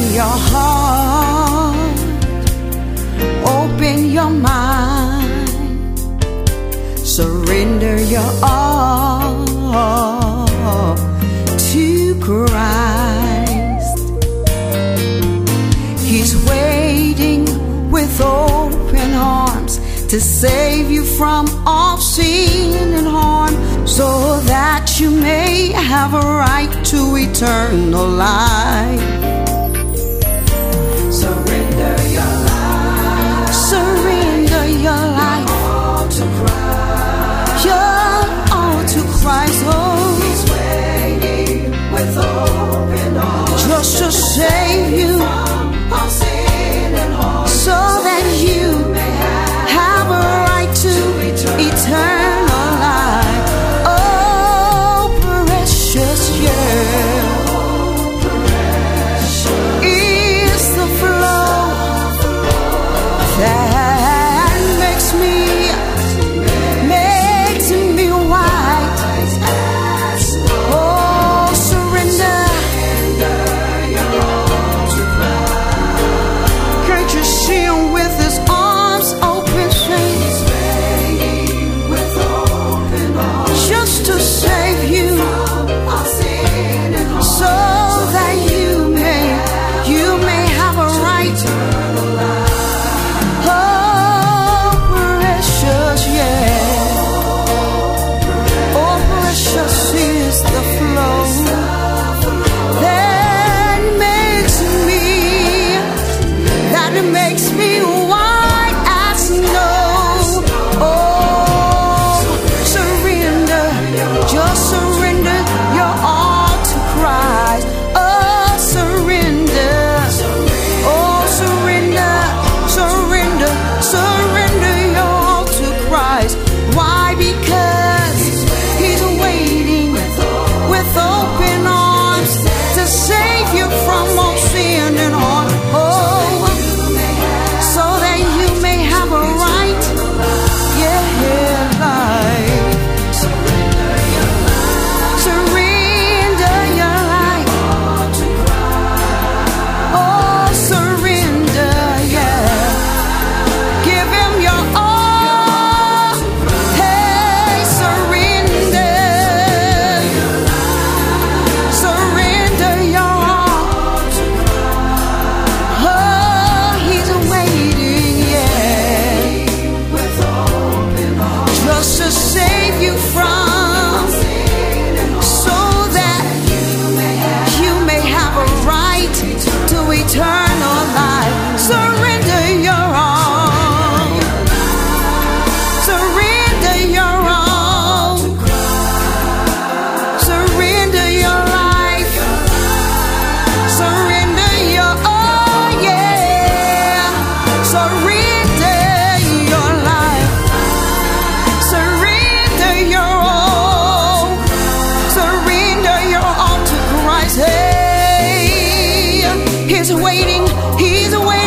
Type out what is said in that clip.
your heart, open your mind, surrender your all to Christ. He's waiting with open arms to save you from all sin and harm, so that you may have a right to eternal life. Surrender your life. Surrender your life. All to Christ. You're all to Christ. Oh, He's waiting with open arms just to save you from all sin and harm, so that you may have a right to eternal life. Oh, precious, yeah, is the flow that makes me white. Oh, surrender. Can't you see him with his arms open, saints? Just to save you, so that you may have a right. Oh, precious, yeah. Oh, precious is the flow that makes me white as snow. Oh, surrender, just surrender your all to Christ. Oh, surrender, oh, surrender, surrender, surrender your all to Christ. Why? Because He's waiting with open arms to save you from all sin and harm. Oh, so that you may have a right, yeah, life. Surrender your life. Oh, surrender, yeah. Give Him your all. Hey, surrender. Surrender your all. Oh, He's waiting, yeah, just to save you from, so that you may have a right to eternal life. Surrender your all. Surrender your all. Surrender your life. Surrender your all, yeah. Surrender your life. Surrender your all. Surrender your all to Christ. Hey, He's waiting. He's waiting.